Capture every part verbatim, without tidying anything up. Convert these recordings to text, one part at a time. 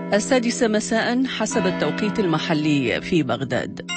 السادسة مساء حسب التوقيت المحلي في بغداد.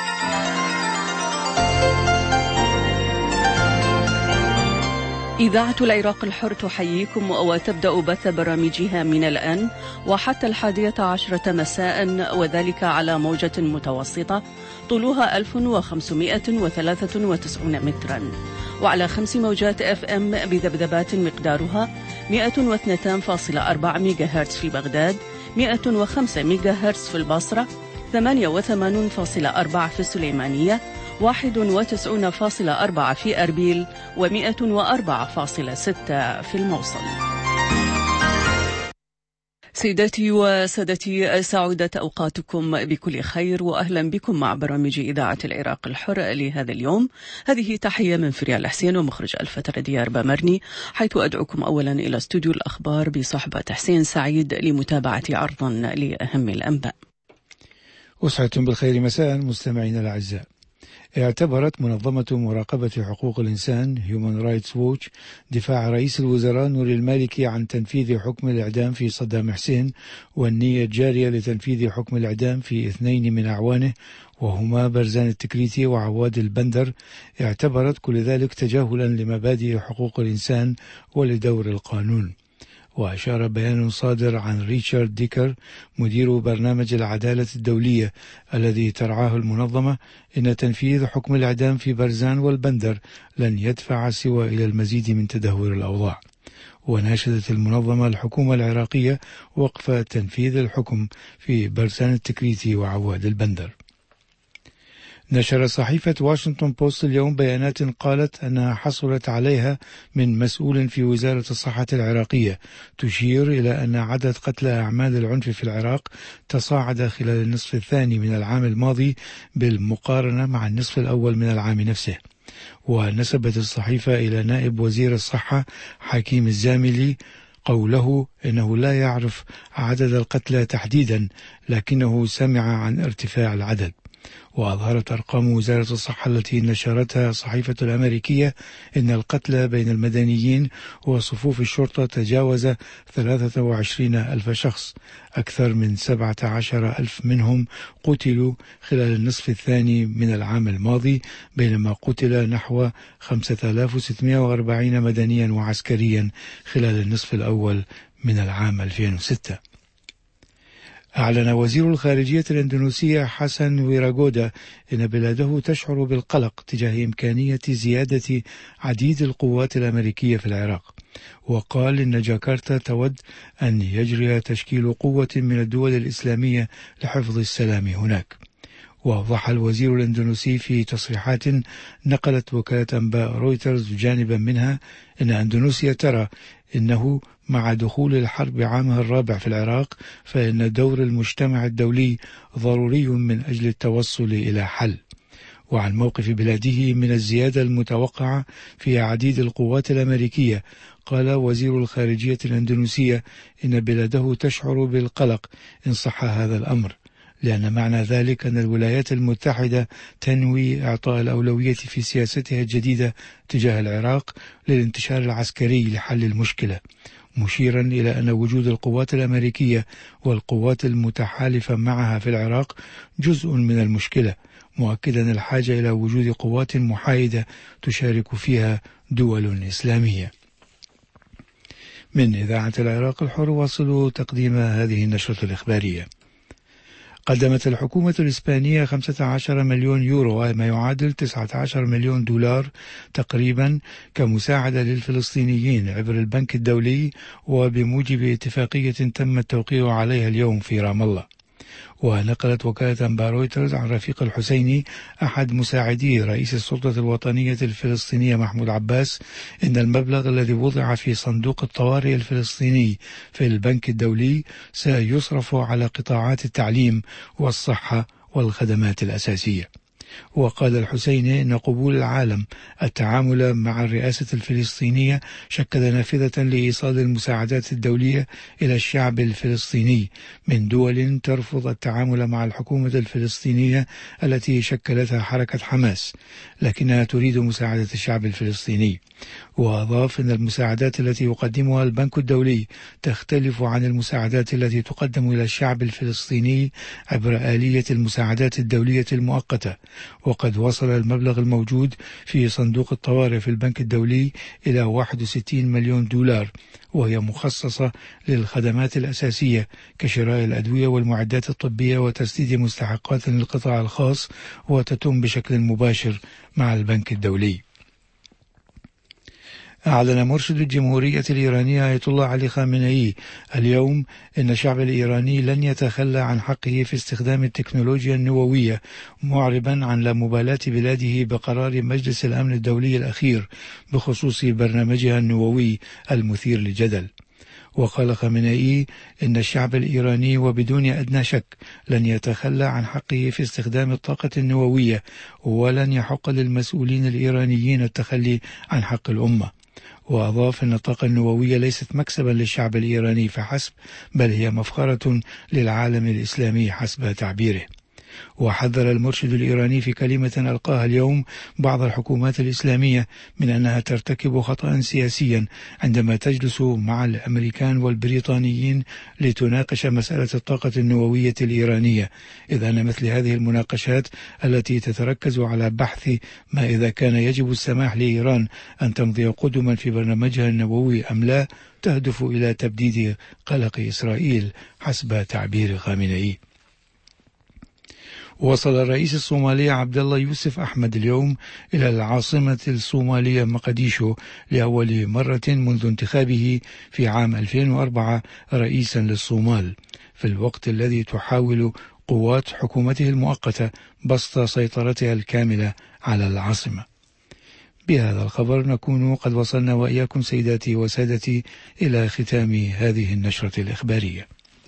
إذاعة العراق الحر تحييكم وتبدأ بث برامجها من الآن وحتى الحادية عشرة مساء، وذلك على موجة متوسطة طولها ألف وخمسمائة وثلاثة وتسعين مترا، وعلى خمس موجات اف ام بذبذبات مقدارها مئة واثنين فاصلة أربعة ميجا هرتز في بغداد، مئة وخمسة ميجا هرتز في البصرة، ثمانية وثمانين فاصلة أربعة في السليمانية، واحد وتسعين فاصلة أربعة في أربيل، ومئة وأربعة فاصلة ستة في الموصل. سيداتي وسادتي، سعودت أوقاتكم بكل خير وأهلا بكم مع برامج إذاعة العراق الحر لهذا اليوم. هذه تحية من فريال حسين ومخرج الفترة ديار بامرني، حيث أدعوكم أولا إلى استوديو الأخبار بصحبة حسين سعيد لمتابعة عرض لأهم الأنباء. وسعدتم بالخير مساء مستمعين الأعزاء. اعتبرت منظمة مراقبة حقوق الإنسان Human Rights Watch دفاع رئيس الوزراء نوري المالكي عن تنفيذ حكم الإعدام في صدام حسين والنية الجارية لتنفيذ حكم الإعدام في اثنين من أعوانه وهما برزان التكريتي وعواد البندر، اعتبرت كل ذلك تجاهلا لمبادئ حقوق الإنسان ولدور القانون. وأشار بيان صادر عن ريتشارد ديكر مدير برنامج العدالة الدولية الذي ترعاه المنظمة إن تنفيذ حكم الإعدام في برزان والبندر لن يدفع سوى إلى المزيد من تدهور الأوضاع. وناشدت المنظمة الحكومة العراقية وقف تنفيذ الحكم في برزان التكريتي وعواد البندر. نشر صحيفة واشنطن بوست اليوم بيانات قالت أنها حصلت عليها من مسؤول في وزارة الصحة العراقية تشير إلى أن عدد قتلى أعمال العنف في العراق تصاعد خلال النصف الثاني من العام الماضي بالمقارنة مع النصف الأول من العام نفسه. ونسبت الصحيفة إلى نائب وزير الصحة حكيم الزاملي قوله إنه لا يعرف عدد القتلى تحديدا لكنه سمع عن ارتفاع العدد. وأظهرت أرقام وزارة الصحة التي نشرتها الصحيفة الأمريكية إن القتلى بين المدنيين وصفوف الشرطة تجاوز ثلاثة وعشرين ألف شخص، أكثر من سبعة عشر ألف منهم قتلوا خلال النصف الثاني من العام الماضي، بينما قتل نحو خمسة آلاف وستمائة وأربعين مدنيا وعسكريا خلال النصف الأول من العام ألفين وستة. أعلن وزير الخارجية الإندونيسية حسن ويراغودا إن بلاده تشعر بالقلق تجاه إمكانية زيادة عديد القوات الأمريكية في العراق، وقال إن جاكرتا تود أن يجري تشكيل قوة من الدول الإسلامية لحفظ السلام هناك. وأوضح الوزير الإندونيسي في تصريحات نقلت وكالة أنباء رويترز جانبا منها إن إندونيسيا ترى إنه مع دخول الحرب عامها الرابع في العراق فإن دور المجتمع الدولي ضروري من أجل التوصل إلى حل. وعن موقف بلاده من الزيادة المتوقعة في عديد القوات الأمريكية، قال وزير الخارجية الإندونيسية إن بلاده تشعر بالقلق إن صح هذا الأمر، لأن معنى ذلك أن الولايات المتحدة تنوي إعطاء الأولوية في سياستها الجديدة تجاه العراق للانتشار العسكري لحل المشكلة، مشيرا إلى أن وجود القوات الأمريكية والقوات المتحالفة معها في العراق جزء من المشكلة، مؤكدا الحاجة إلى وجود قوات محايدة تشارك فيها دول إسلامية. من إذاعة العراق الحر واصلوا تقديم هذه النشرة الإخبارية. قدمت الحكومة الإسبانية خمسة عشر مليون يورو، ما يعادل تسعة عشر مليون دولار تقريبا، كمساعدة للفلسطينيين عبر البنك الدولي وبموجب اتفاقية تم التوقيع عليها اليوم في رام الله. ونقلت وكالة أنباء رويترز عن رفيق الحسيني أحد مساعدي رئيس السلطة الوطنية الفلسطينية محمود عباس إن المبلغ الذي وضع في صندوق الطوارئ الفلسطيني في البنك الدولي سيصرف على قطاعات التعليم والصحة والخدمات الأساسية. وقال الحسيني إن قبول العالم التعامل مع الرئاسة الفلسطينية شكل نافذة لإيصال المساعدات الدولية إلى الشعب الفلسطيني من دول ترفض التعامل مع الحكومة الفلسطينية التي شكلتها حركة حماس، لكنها تريد مساعدة الشعب الفلسطيني. وأضاف أن المساعدات التي يقدمها البنك الدولي تختلف عن المساعدات التي تقدم إلى الشعب الفلسطيني عبر آلية المساعدات الدولية المؤقتة، وقد وصل المبلغ الموجود في صندوق الطوارئ في البنك الدولي إلى واحد وستين مليون دولار، وهي مخصصة للخدمات الأساسية كشراء الأدوية والمعدات الطبية وتسديد مستحقات للقطاع الخاص، وتتم بشكل مباشر مع البنك الدولي. أعلن مرشد الجمهورية الإيرانية آية الله علي خامنئي اليوم أن الشعب الإيراني لن يتخلى عن حقه في استخدام التكنولوجيا النووية، معربا عن لا مبالاة بلاده بقرار مجلس الأمن الدولي الأخير بخصوص برنامجها النووي المثير للجدل. وقال خامنئي إن الشعب الإيراني وبدون أدنى شك لن يتخلى عن حقه في استخدام الطاقة النووية، ولن يحق للمسؤولين الإيرانيين التخلي عن حق الأمة. وأضاف أن الطاقة النووية ليست مكسبا للشعب الإيراني فحسب، بل هي مفخرة للعالم الإسلامي حسب تعبيره. وحذر المرشد الإيراني في كلمة ألقاها اليوم بعض الحكومات الإسلامية من أنها ترتكب خطأ سياسيا عندما تجلس مع الأمريكان والبريطانيين لتناقش مسألة الطاقة النووية الإيرانية، إذ أن مثل هذه المناقشات التي تتركز على بحث ما إذا كان يجب السماح لإيران أن تمضي قدما في برنامجها النووي أم لا تهدف إلى تبديد قلق إسرائيل حسب تعبير خامنئي. وصل الرئيس الصومالي عبد الله يوسف أحمد اليوم إلى العاصمة الصومالية مقديشو لأول مرة منذ انتخابه في عام ألفين وأربعة رئيسا للصومال، في الوقت الذي تحاول قوات حكومته المؤقتة بسط سيطرتها الكاملة على العاصمة. بهذا الخبر نكون قد وصلنا وإياكم سيداتي وسادتي إلى ختام هذه النشرة الإخبارية.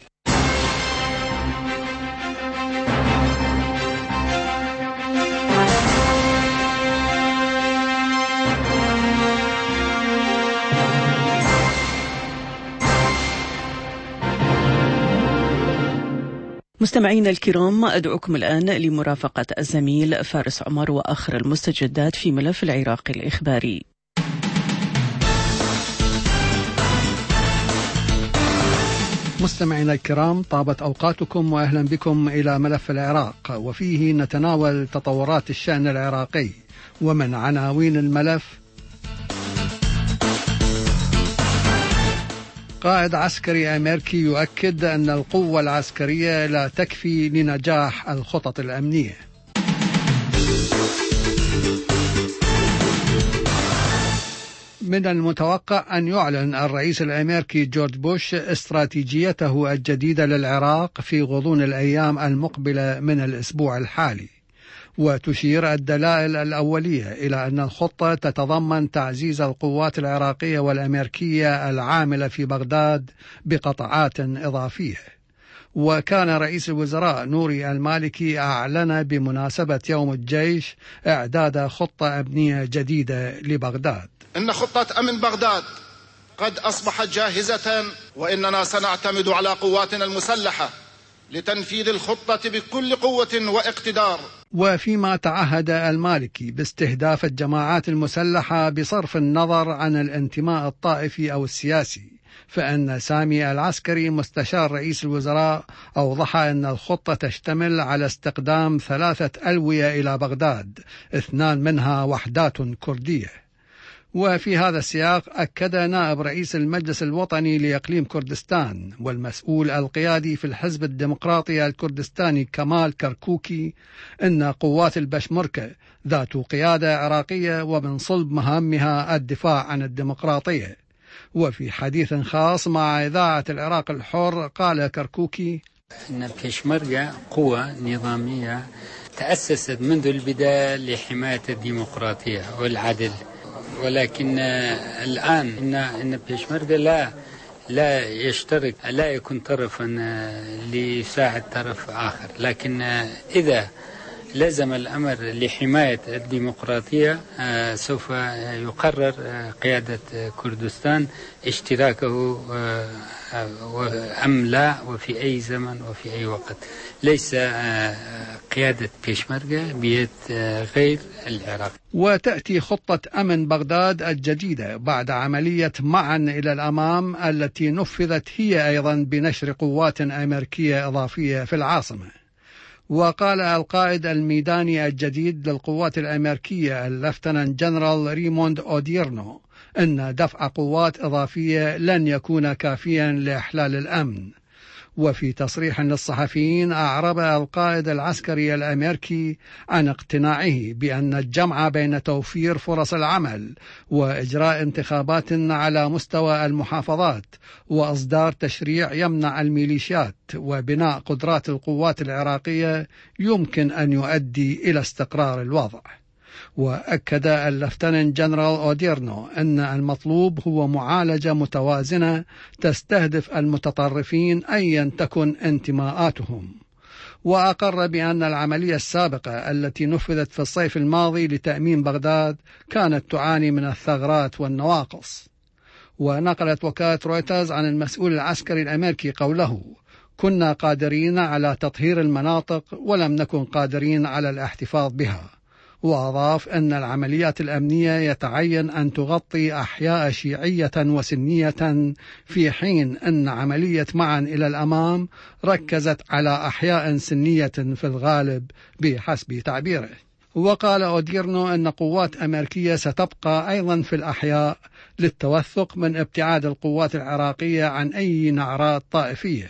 مستمعينا الكرام، أدعوكم الآن لمرافقة الزميل فارس عمر وآخر المستجدات في ملف العراق الإخباري. مستمعينا الكرام، طابت أوقاتكم وأهلا بكم إلى ملف العراق، وفيه نتناول تطورات الشأن العراقي. ومن عناوين الملف: قائد عسكري أمريكي يؤكد أن القوة العسكرية لا تكفي لنجاح الخطط الأمنية. من المتوقع أن يعلن الرئيس الأمريكي جورج بوش استراتيجيته الجديدة للعراق في غضون الأيام المقبلة من الأسبوع الحالي. وتشير الدلائل الأولية إلى أن الخطة تتضمن تعزيز القوات العراقية والأمريكية العاملة في بغداد بقطاعات إضافية. وكان رئيس الوزراء نوري المالكي أعلن بمناسبة يوم الجيش إعداد خطة أمنية جديدة لبغداد. إن خطة أمن بغداد قد أصبحت جاهزة، وإننا سنعتمد على قواتنا المسلحة لتنفيذ الخطة بكل قوة واقتدار. وفيما تعهد المالكي باستهداف الجماعات المسلحة بصرف النظر عن الانتماء الطائفي أو السياسي، فإن سامي العسكري مستشار رئيس الوزراء أوضح أن الخطة تشتمل على استخدام ثلاثة ألوية إلى بغداد، اثنان منها وحدات كردية. وفي هذا السياق أكد نائب رئيس المجلس الوطني لإقليم كردستان والمسؤول القيادي في الحزب الديمقراطي الكردستاني كمال كركوكي أن قوات البشمركة ذات قيادة عراقية ومن صلب مهامها الدفاع عن الديمقراطية. وفي حديث خاص مع إذاعة العراق الحر قال كركوكي أن البشمركة قوة نظامية تأسست منذ البداية لحماية الديمقراطية والعدل، ولكن الآن إن إن البشمركة لا لا يشترك لا يكون طرفا ليساعد طرف آخر، لكن إذا لازم الأمر لحماية الديمقراطية سوف يقرر قيادة كردستان اشتراكه أم لا وفي أي زمن وفي أي وقت. ليس قيادة بيشمركة بيد غير العراق. وتأتي خطة أمن بغداد الجديدة بعد عملية معا إلى الأمام التي نفذت هي أيضا بنشر قوات أمريكية إضافية في العاصمة. وقال القائد الميداني الجديد للقوات الأمريكية اللفتنانت جنرال ريموند أوديرنو أن دفع قوات إضافية لن يكون كافيا لإحلال الأمن. وفي تصريح للصحفيين أعرب القائد العسكري الأمريكي عن اقتناعه بأن الجمع بين توفير فرص العمل وإجراء انتخابات على مستوى المحافظات وإصدار تشريع يمنع الميليشيات وبناء قدرات القوات العراقية يمكن أن يؤدي إلى استقرار الوضع. وأكد اللفتنانت جنرال أوديرنو أن المطلوب هو معالجة متوازنة تستهدف المتطرفين أيا تكن انتماءاتهم. وأقر بأن العملية السابقة التي نفذت في الصيف الماضي لتأمين بغداد كانت تعاني من الثغرات والنواقص. ونقلت وكالة رويترز عن المسؤول العسكري الأمريكي قوله: كنا قادرين على تطهير المناطق ولم نكن قادرين على الاحتفاظ بها. وأضاف أن العمليات الأمنية يتعين أن تغطي أحياء شيعية وسنية في حين أن عملية معا إلى الأمام ركزت على أحياء سنية في الغالب بحسب تعبيره. وقال أوديرنو أن قوات أمريكية ستبقى أيضا في الأحياء للتوثق من ابتعاد القوات العراقية عن أي نعرات طائفية.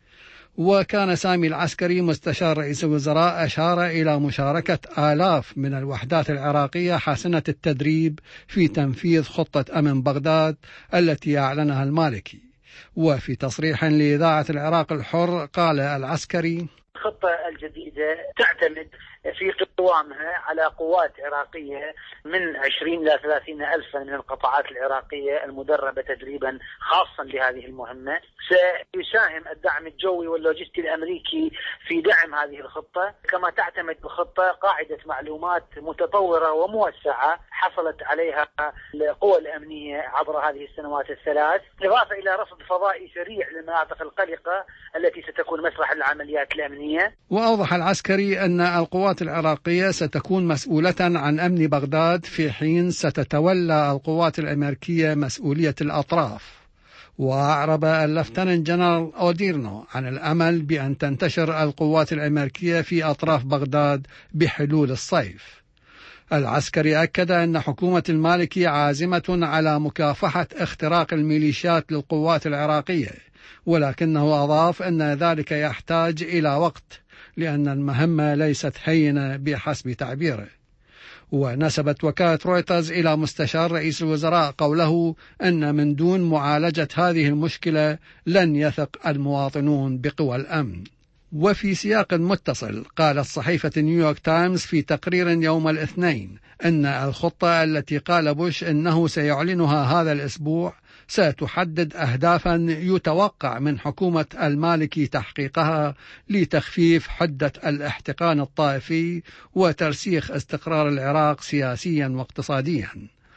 وكان سامي العسكري مستشار رئيس الوزراء أشار إلى مشاركة آلاف من الوحدات العراقية حسنة التدريب في تنفيذ خطة أمن بغداد التي أعلنها المالكي. وفي تصريح لإذاعة العراق الحر قال العسكري: الخطة الجديدة تعتمد في قوامها على قوات عراقية من عشرين إلى ثلاثين ألفا من القطاعات العراقية المدربة تدريبا خاصا لهذه المهمة. سيساهم الدعم الجوي واللوجستي الأمريكي في دعم هذه الخطة. كما تعتمد الخطة قاعدة معلومات متطورة وموسعة حصلت عليها القوى الأمنية عبر هذه السنوات الثلاث، إضافة إلى رصد فضائي سريع للمناطق القلقة التي ستكون مسرح العمليات الأمنية. وأوضح العسكري أن القوات العراقية ستكون مسؤولة عن أمن بغداد في حين ستتولى القوات الأمريكية مسؤولية الأطراف. وأعرب اللفتنانت جنرال أوديرنو عن الأمل بأن تنتشر القوات الأمريكية في أطراف بغداد بحلول الصيف. العسكري أكد أن حكومة المالكي عازمة على مكافحة اختراق الميليشيات للقوات العراقية، ولكنه أضاف أن ذلك يحتاج إلى وقت لأن المهمة ليست هينة بحسب تعبيره. ونسبت وكالة رويترز إلى مستشار رئيس الوزراء قوله أن من دون معالجة هذه المشكلة لن يثق المواطنون بقوى الأمن. وفي سياق متصل قالت صحيفة نيويورك تايمز في تقرير يوم الاثنين أن الخطة التي قال بوش أنه سيعلنها هذا الأسبوع ستحدد أهدافا يتوقع من حكومة المالكي تحقيقها لتخفيف حدة الاحتقان الطائفي وترسيخ استقرار العراق سياسيا واقتصاديا.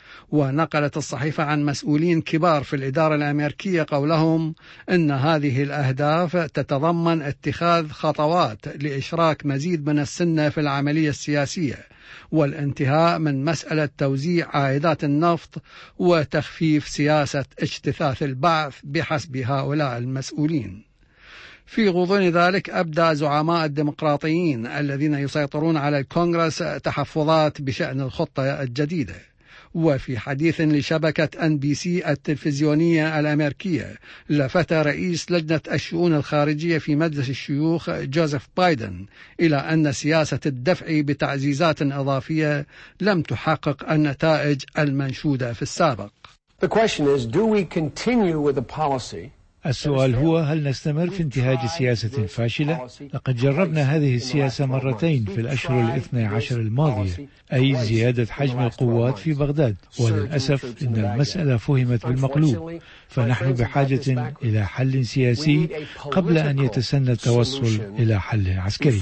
ونقلت الصحيفة عن مسؤولين كبار في الإدارة الأمريكية قولهم أن هذه الأهداف تتضمن اتخاذ خطوات لإشراك مزيد من السنة في العملية السياسية والانتهاء من مسألة توزيع عائدات النفط وتخفيف سياسة اجتثاث البعث بحسب هؤلاء المسؤولين. في غضون ذلك أبدى زعماء الديمقراطيين الذين يسيطرون على الكونغرس تحفظات بشأن الخطة الجديدة. وفي حديث لشبكة أن بي سي التلفزيونية الأمريكية لفت رئيس لجنة الشؤون الخارجية في مجلس الشيوخ جوزيف بايدن إلى أن سياسة الدفع بتعزيزات إضافية لم تحقق النتائج المنشودة في السابق. The question is, do we continue with a policy السؤال هو هل نستمر في انتهاج سياسة فاشلة؟ لقد جربنا هذه السياسة مرتين في الأشهر الاثنى عشر الماضية، أي زيادة حجم القوات في بغداد، وللأسف إن المسألة فهمت بالمقلوب، فنحن بحاجة إلى حل سياسي قبل أن يتسنى التوصل إلى حل عسكري.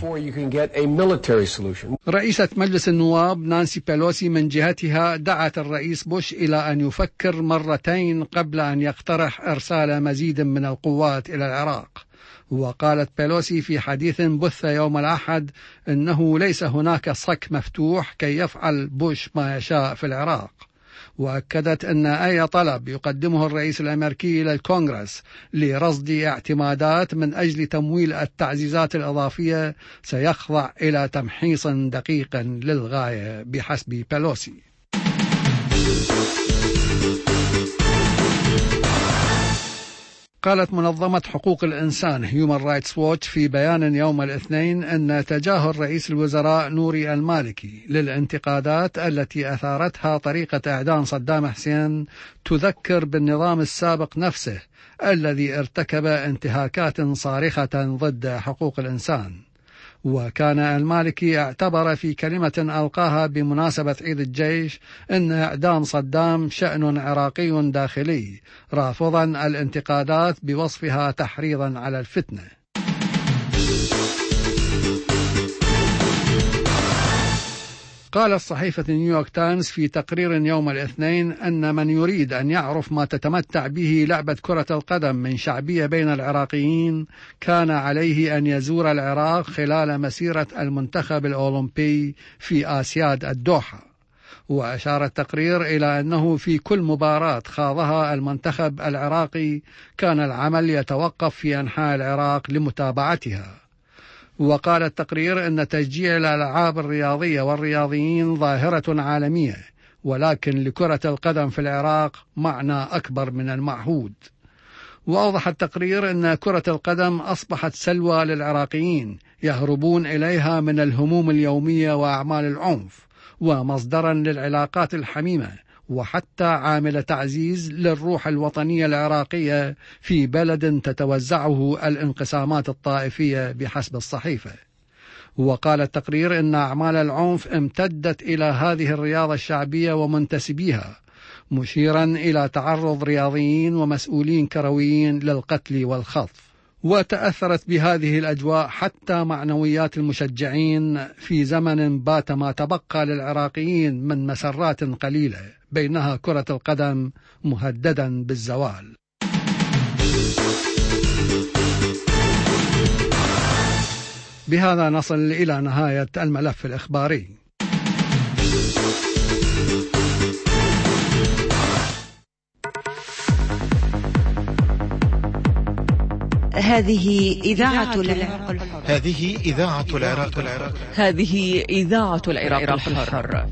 رئيسة مجلس النواب نانسي بيلوسي من جهتها دعت الرئيس بوش إلى أن يفكر مرتين قبل أن يقترح إرسال مزيد من القوات إلى العراق. وقالت بيلوسي في حديث بث يوم الأحد أنه ليس هناك صك مفتوح كي يفعل بوش ما يشاء في العراق، وأكدت أن أي طلب يقدمه الرئيس الأمريكي إلى الكونغرس لرصد اعتمادات من أجل تمويل التعزيزات الإضافية سيخضع إلى تمحيص دقيق للغاية بحسب بيلوسي. قالت منظمة حقوق الإنسان Human Rights Watch في بيان يوم الاثنين أن تجاهل رئيس الوزراء نوري المالكي للانتقادات التي أثارتها طريقة إعدام صدام حسين تذكر بالنظام السابق نفسه الذي ارتكب انتهاكات صارخة ضد حقوق الإنسان. وكان المالكي اعتبر في كلمة ألقاها بمناسبة عيد الجيش أن إعدام صدام شأن عراقي داخلي، رافضا الانتقادات بوصفها تحريضا على الفتنة. قالت صحيفة نيويورك تايمز في تقرير يوم الاثنين أن من يريد أن يعرف ما تتمتع به لعبة كرة القدم من شعبية بين العراقيين كان عليه أن يزور العراق خلال مسيرة المنتخب الأولمبي في آسياد الدوحة. وأشار التقرير إلى أنه في كل مباراة خاضها المنتخب العراقي كان العمل يتوقف في أنحاء العراق لمتابعتها. وقال التقرير أن تشجيع الألعاب الرياضية والرياضيين ظاهرة عالمية، ولكن لكرة القدم في العراق معنى أكبر من المعهود. وأوضح التقرير أن كرة القدم أصبحت سلوى للعراقيين يهربون إليها من الهموم اليومية وأعمال العنف، ومصدرا للعلاقات الحميمة، وحتى عامل تعزيز للروح الوطنية العراقية في بلد تتوزعه الانقسامات الطائفية بحسب الصحيفة. وقال التقرير إن أعمال العنف امتدت إلى هذه الرياضة الشعبية ومنتسبيها، مشيرا إلى تعرض رياضيين ومسؤولين كرويين للقتل والخطف. وتأثرت بهذه الأجواء حتى معنويات المشجعين في زمن بات ما تبقى للعراقيين من مسرات قليلة، بينها كرة القدم، مهددا بالزوال. بهذا نصل إلى نهاية الملف الإخباري. هذه إذاعة العراق الحر. هذه إذاعة العراق الحر. هذه إذاعة العراق الحر.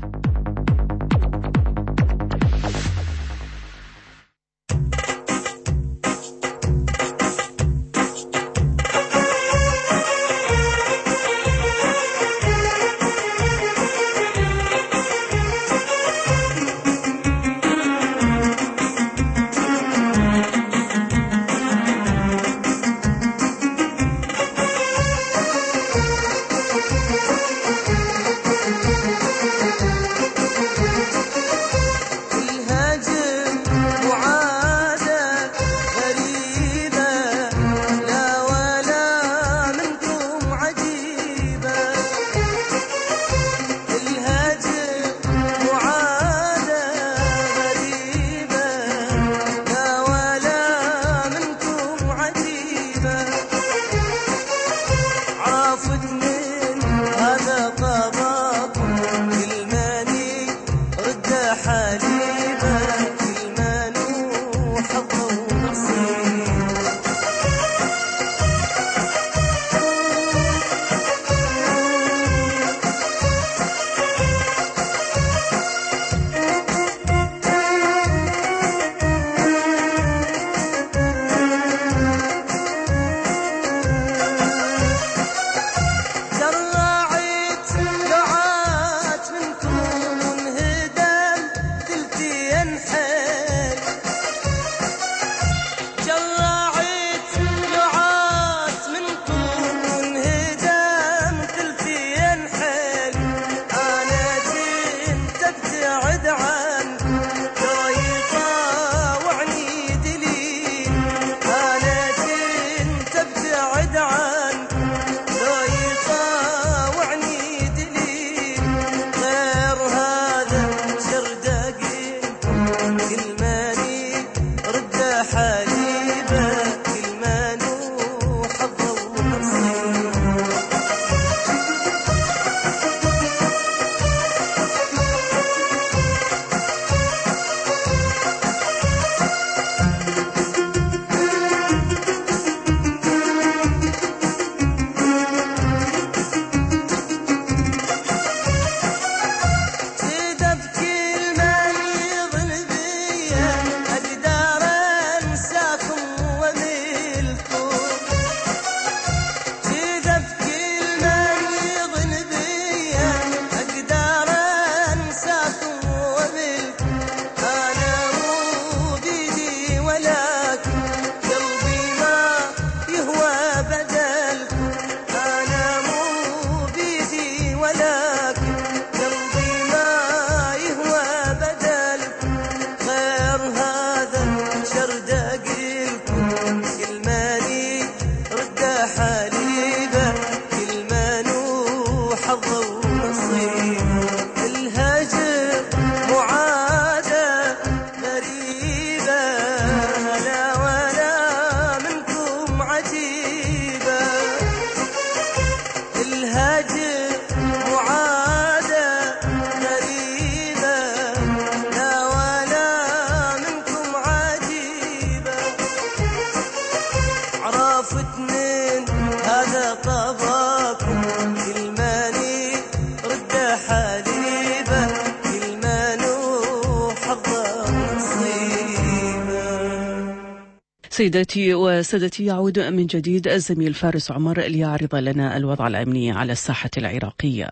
سيداتي وسادتي، يعود من جديد الزميل فارس عمر ليعرض لنا الوضع الأمني على الساحة العراقية.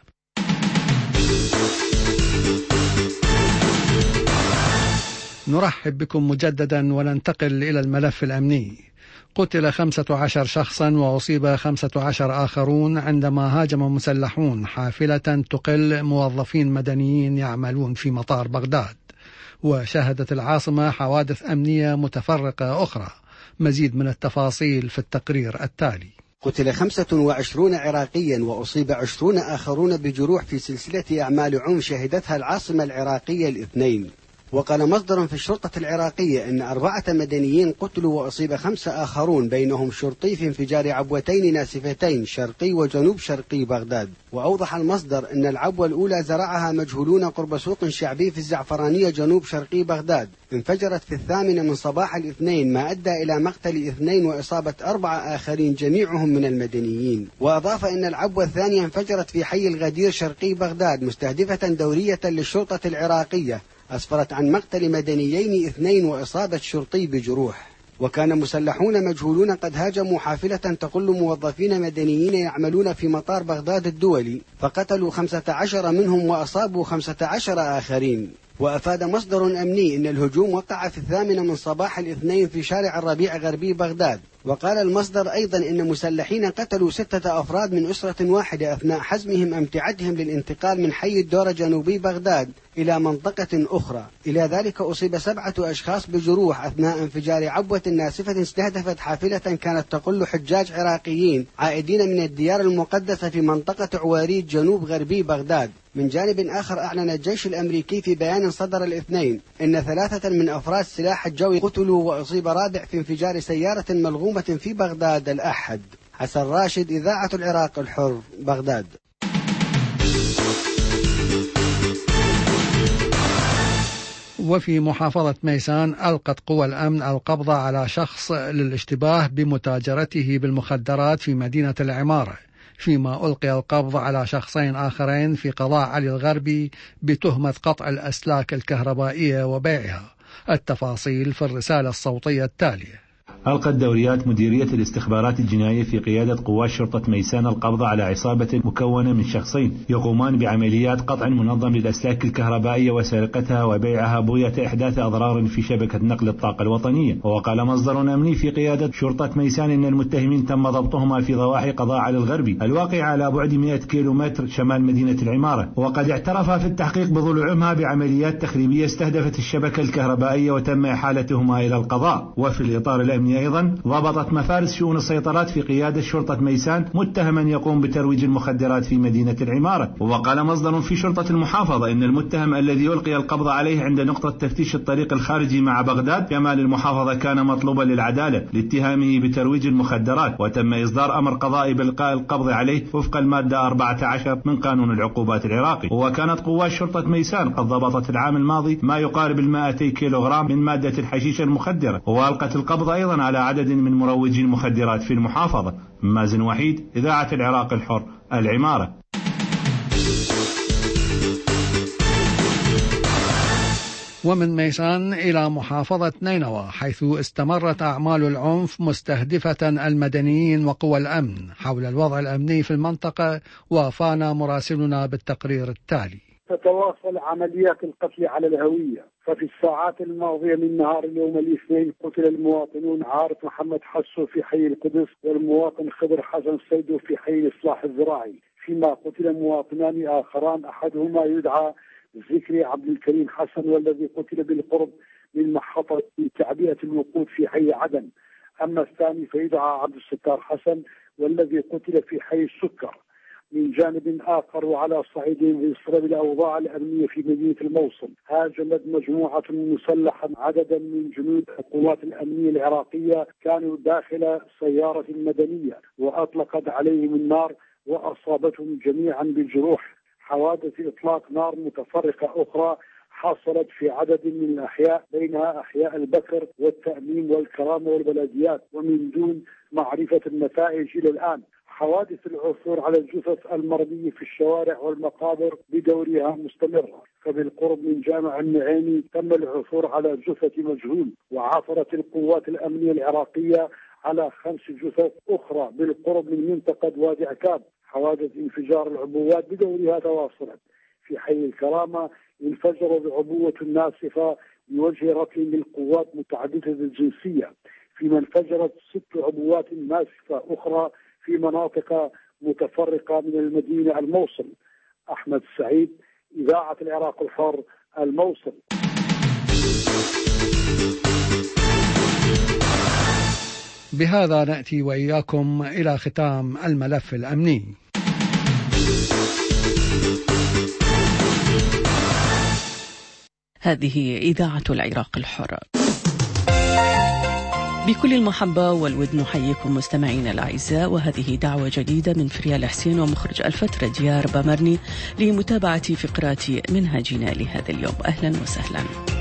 نرحب بكم مجددا وننتقل إلى الملف الأمني. قتل خمسة عشر شخصا وأصيب خمسة عشر آخرون عندما هاجم مسلحون حافلة تقل موظفين مدنيين يعملون في مطار بغداد. وشهدت العاصمة حوادث أمنية متفرقة أخرى. مزيد من التفاصيل في التقرير التالي. قتل خمسة وعشرون عراقيا وأصيب عشرون آخرون بجروح في سلسلة أعمال عنف شهدتها العاصمة العراقية الاثنين. وقال مصدر في الشرطة العراقية أن أربعة مدنيين قتلوا وأصيب خمسة آخرون بينهم شرطي في انفجار عبوتين ناسفتين شرقي وجنوب شرقي بغداد. وأوضح المصدر أن العبوة الأولى زرعها مجهولون قرب سوق شعبي في الزعفرانية جنوب شرقي بغداد، انفجرت في الثامنة من صباح الاثنين ما أدى إلى مقتل اثنين وإصابة أربعة آخرين جميعهم من المدنيين. وأضاف أن العبوة الثانية انفجرت في حي الغدير شرقي بغداد مستهدفة دورية للشرطة العراقية، أسفرت عن مقتل مدنيين اثنين وإصابة شرطي بجروح. وكان مسلحون مجهولون قد هاجموا حافلة تقل موظفين مدنيين يعملون في مطار بغداد الدولي، فقتلوا خمسة عشر منهم وأصابوا خمسة عشر آخرين. وأفاد مصدر أمني أن الهجوم وقع في الثامنة من صباح الاثنين في شارع الربيع غربي بغداد. وقال المصدر أيضا أن مسلحين قتلوا ستة أفراد من أسرة واحدة أثناء حزمهم أمتعتهم للانتقال من حي الدورة جنوبي بغداد إلى منطقة أخرى. إلى ذلك أصيب سبعة أشخاص بجروح أثناء انفجار عبوة ناسفة استهدفت حافلة كانت تقل حجاج عراقيين عائدين من الديار المقدسة في منطقة عواريد جنوب غربي بغداد. من جانب آخر أعلن الجيش الأمريكي في بيان صدر الاثنين أن ثلاثة من أفراد سلاح الجوي قتلوا وأصيب رابع في انفجار سيارة ملغومة في بغداد الأحد. حسن راشد، إذاعة العراق الحر، بغداد. وفي محافظة ميسان ألقت قوى الأمن القبض على شخص للاشتباه بمتاجرته بالمخدرات في مدينة العمارة، فيما ألقي القبض على شخصين آخرين في قضاء علي الغربي بتهمة قطع الأسلاك الكهربائية وبيعها. التفاصيل في الرسالة الصوتية التالية. ألقت دوريات مديرية الاستخبارات الجنائية في قيادة قوات شرطة ميسان القبض على عصابة مكونة من شخصين يقومان بعمليات قطع منظم للأسلاك الكهربائية وسرقتها وبيعها بغية إحداث أضرار في شبكة نقل الطاقة الوطنية. وقال مصدر أمني في قيادة شرطة ميسان إن المتهمين تم ضبطهما في ضواحي قضاء علي الغربي الواقع على بعد مئة كيلومتر شمال مدينة العمارة. وقد اعترف في التحقيق بضلوعهما بعمليات تخريبية استهدفت الشبكة الكهربائية وتم إحالتهما إلى القضاء. وفي الإطار الأمني بريطانيا أيضا ضبطت مفارس شؤون السيطرات في قيادة شرطة ميسان متهما يقوم بترويج المخدرات في مدينة العمارة. وقال مصدر في شرطة المحافظة إن المتهم الذي ألقي القبض عليه عند نقطة تفتيش الطريق الخارجي مع بغداد كمال المحافظة كان مطلوبا للعدالة لاتهامه بترويج المخدرات، وتم إصدار أمر قضائي بإلقاء القبض عليه وفق المادة أربعة عشر من قانون العقوبات العراقي. وكانت قوات شرطة ميسان قد ضبطت العام الماضي ما يقارب المائتي كيلوغرام من مادة الحشيش المخدرة، وألقت القبض أيضا على عدد من مروجي المخدرات في المحافظة. مازن وحيد، إذاعة العراق الحر، العمارة. ومن ميسان إلى محافظة نينوى، حيث استمرت أعمال العنف مستهدفة المدنيين وقوى الأمن حول الوضع الأمني في المنطقة، وافانا مراسلنا بالتقرير التالي. تتواصل عمليات القتل على الهوية، ففي الساعات الماضية من نهار اليوم الاثنين قتل المواطنون عارف محمد حسو في حي القدس والمواطن خضر حسن سيدو في حي الإصلاح الزراعي، فيما قتل مواطنان آخران أحدهما يدعى ذكري عبد الكريم حسن والذي قتل بالقرب من محطة تعبئة الوقود في حي عدن، أما الثاني فيدعى عبد الستار حسن والذي قتل في حي السكر. من جانب آخر وعلى صعيد يصر بالأوضاع الأمنية في مدينة الموصل، هاجمت مجموعة مسلحة عددا من جنود القوات الأمنية العراقية كانوا داخل سيارة مدنية وأطلقت عليهم النار وأصابتهم جميعا بالجروح. حوادث إطلاق نار متفرقة أخرى حصلت في عدد من الأحياء بينها أحياء البكر والتأميم والكرامة والبلديات، ومن دون معرفة النتائج إلى الآن. حوادث العثور على الجثث المرمية في الشوارع والمقابر بدورها مستمرة، فبالقرب من جامع النعيمي تم العثور على جثة مجهول، وعثرت القوات الأمنية العراقية على خمس جثث أخرى بالقرب من منطقة وادي عكاب. حوادث انفجار العبوات بدورها تواصلت. في حي الكرامة انفجر بعبوة ناسفة بوجه ركن للقوات متعددة الجنسية، فيما انفجرت ست عبوات ناسفة أخرى في مناطق متفرقة من المدينة الموصل. أحمد سعيد، إذاعة العراق الحر، الموصل. بهذا نأتي وإياكم إلى ختام الملف الأمني. هذه إذاعة العراق الحر. بكل المحبة والود نحييكم مستمعينا الأعزاء، وهذه دعوة جديدة من فريال حسين ومخرج الفترة ديار بامرني لمتابعة فقرات منهجنا لهذا اليوم. أهلا وسهلا.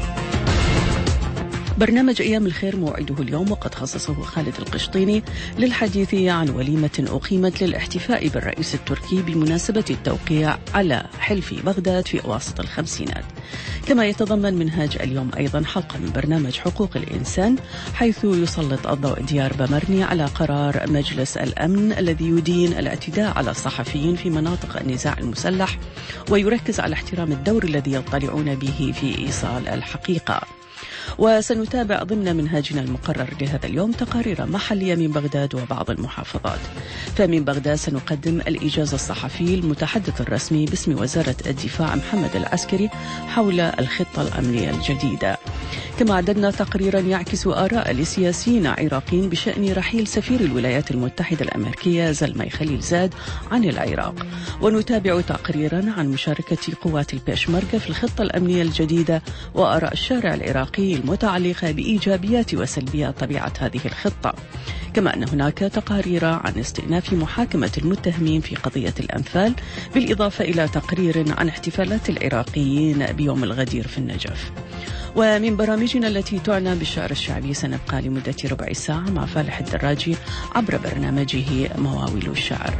برنامج أيام الخير موعده اليوم، وقد خصصه خالد القشطيني للحديث عن وليمة أقيمت للاحتفاء بالرئيس التركي بمناسبة التوقيع على حلف بغداد في أواسط الخمسينات. كما يتضمن منهاج اليوم أيضا حلقة من برنامج حقوق الإنسان، حيث يسلط الضوء ديار بامرني على قرار مجلس الأمن الذي يدين الاعتداء على الصحفيين في مناطق النزاع المسلح، ويركز على احترام الدور الذي يطلعون به في إيصال الحقيقة. وسنتابع ضمن منهاجنا المقرر لهذا اليوم تقارير محلية من بغداد وبعض المحافظات. فمن بغداد سنقدم الإيجاز الصحفي المتحدث الرسمي باسم وزارة الدفاع محمد العسكري حول الخطة الأمنية الجديدة. كما عددنا تقريرا يعكس آراء لسياسيين عراقيين بشأن رحيل سفير الولايات المتحدة الأمريكية زلمي خليل زاد عن العراق. ونتابع تقريرا عن مشاركة قوات البيشمركة في الخطة الأمنية الجديدة وآراء الشارع العراقي المتعلقة بإيجابيات وسلبيات طبيعة هذه الخطة. كما أن هناك تقارير عن استئناف محاكمة المتهمين في قضية الأنفال، بالإضافة إلى تقرير عن احتفالات العراقيين بيوم الغدير في النجف. ومن برامجنا التي تعنى بالشعر الشعبي سنبقى لمدة ربع ساعة مع فالح الدراجي عبر برنامجه مواويل الشعر.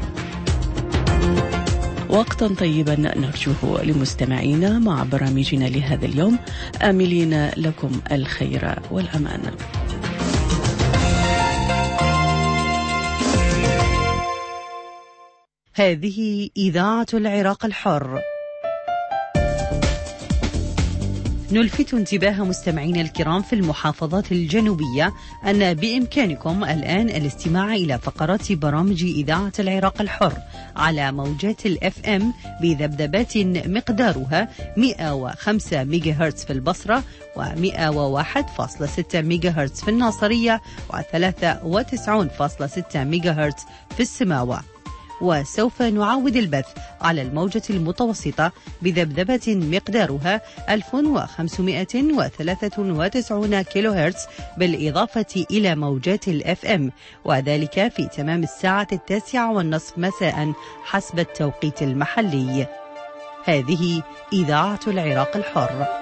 وقتا طيبا نرجوه لمستمعينا مع برامجنا لهذا اليوم، آملين لكم الخير والأمان. هذه إذاعة العراق الحر، نلفت انتباه مستمعينا الكرام في المحافظات الجنوبية أن بإمكانكم الآن الاستماع إلى فقرات برامج إذاعة العراق الحر على موجات الإف إم بذبذبات مقدارها مئة وخمسة ميجا هرتز في البصرة ومئة وواحد فاصلة ستة ميجا هرتز في الناصرية وثلاثة وتسعين فاصلة ستة ميجا هرتز في السماوة. وسوف نعود البث على الموجة المتوسطة بذبذبة مقدارها ألف وخمسمئة وثلاثة وتسعين كيلو هرتز بالإضافة إلى موجات الإف إم، وذلك في تمام الساعة التاسعة والنصف مساء حسب التوقيت المحلي. هذه إذاعة العراق الحر.